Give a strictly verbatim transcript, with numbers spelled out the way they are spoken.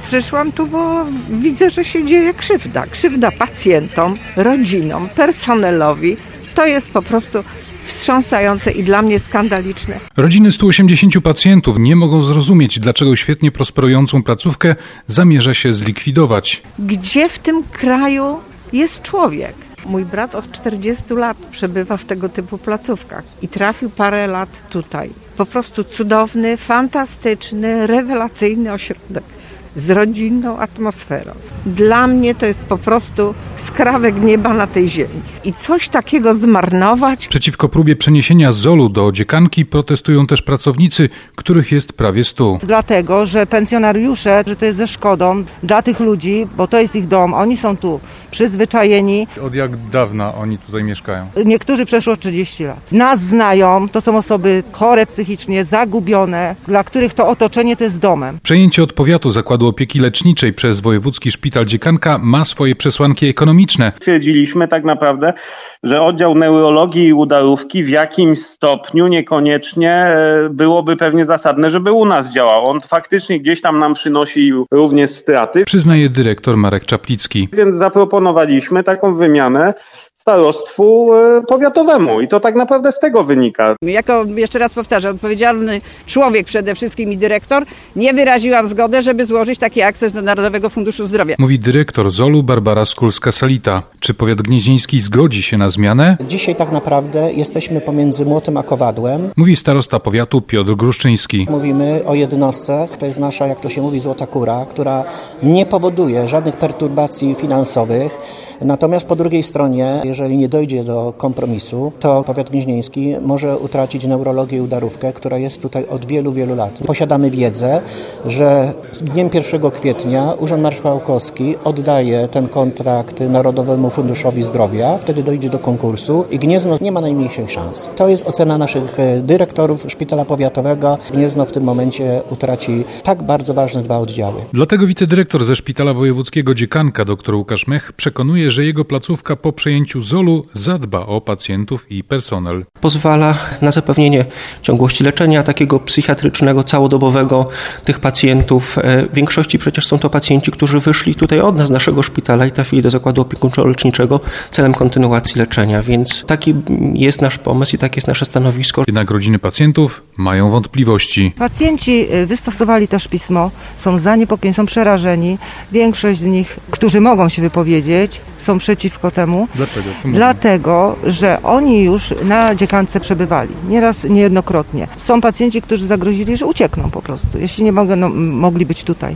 Przyszłam tu, bo widzę, że się dzieje krzywda. Krzywda pacjentom, rodzinom, personelowi. To jest po prostu wstrząsające i dla mnie skandaliczne. Rodziny stu osiemdziesięciu pacjentów nie mogą zrozumieć, dlaczego świetnie prosperującą placówkę zamierza się zlikwidować. Gdzie w tym kraju jest człowiek? Mój brat od czterdziestu lat przebywa w tego typu placówkach i trafił parę lat tutaj. Po prostu cudowny, fantastyczny, rewelacyjny ośrodek z rodzinną atmosferą. Dla mnie to jest po prostu skrawek nieba na tej ziemi. I coś takiego zmarnować. Przeciwko próbie przeniesienia zolu do dziekanki protestują też pracownicy, których jest prawie stu. Dlatego, że pensjonariusze, że to jest ze szkodą dla tych ludzi, bo to jest ich dom, oni są tu przyzwyczajeni. Od jak dawna oni tutaj mieszkają? Niektórzy przeszło trzydzieści lat. Nas znają, to są osoby chore psychicznie, zagubione, dla których to otoczenie to jest domem. Przejęcie od powiatu Zakładu Opieki Leczniczej przez Wojewódzki Szpital Dziekanka ma swoje przesłanki ekonomiczne. Twierdziliśmy tak naprawdę, że oddział neurologii i udarówki w jakimś stopniu niekoniecznie byłoby pewnie zasadne, żeby u nas działał. On faktycznie gdzieś tam nam przynosi również straty. Przyznaje dyrektor Marek Czaplicki. Więc zaproponowaliśmy taką wymianę starostwu powiatowemu i to tak naprawdę z tego wynika. Jako, jeszcze raz powtarzam, odpowiedzialny człowiek przede wszystkim i dyrektor, nie wyraziłam zgody, żeby złożyć taki akces do Narodowego Funduszu Zdrowia. Mówi dyrektor zolu Barbara Skulska-Salita. Czy powiat gnieźnieński zgodzi się na zmianę? Dzisiaj tak naprawdę jesteśmy pomiędzy młotem a kowadłem. Mówi starosta powiatu Piotr Gruszczyński. Mówimy o jednostce, to jest nasza, jak to się mówi, złota kura, która nie powoduje żadnych perturbacji finansowych. Natomiast po drugiej stronie, jeżeli nie dojdzie do kompromisu, to powiat gnieźnieński może utracić neurologię i udarówkę, która jest tutaj od wielu, wielu lat. Posiadamy wiedzę, że z dniem pierwszego kwietnia Urząd Marszałkowski oddaje ten kontrakt Narodowemu Funduszowi Zdrowia, wtedy dojdzie do konkursu i Gniezno nie ma najmniejszych szans. To jest ocena naszych dyrektorów Szpitala Powiatowego. Gniezno w tym momencie utraci tak bardzo ważne dwa oddziały. Dlatego wicedyrektor ze Szpitala Wojewódzkiego Dziekanka dr Łukasz Mech przekonuje, że jego placówka po przejęciu zolu zadba o pacjentów i personel. Pozwala na zapewnienie ciągłości leczenia takiego psychiatrycznego, całodobowego tych pacjentów. W większości przecież są to pacjenci, którzy wyszli tutaj od nas, z naszego szpitala i trafili do zakładu opiekuńczo-leczniczego celem kontynuacji leczenia, więc taki jest nasz pomysł i takie jest nasze stanowisko. Jednak rodziny pacjentów mają wątpliwości. Pacjenci wystosowali też pismo, są zaniepokojeni, są przerażeni. Większość z nich, którzy mogą się wypowiedzieć, są przeciwko temu. Dlaczego? Dlatego, że oni już na dziekance przebywali. Nieraz, niejednokrotnie. Są pacjenci, którzy zagrozili, że uciekną po prostu, jeśli nie mogą, no, mogli być tutaj.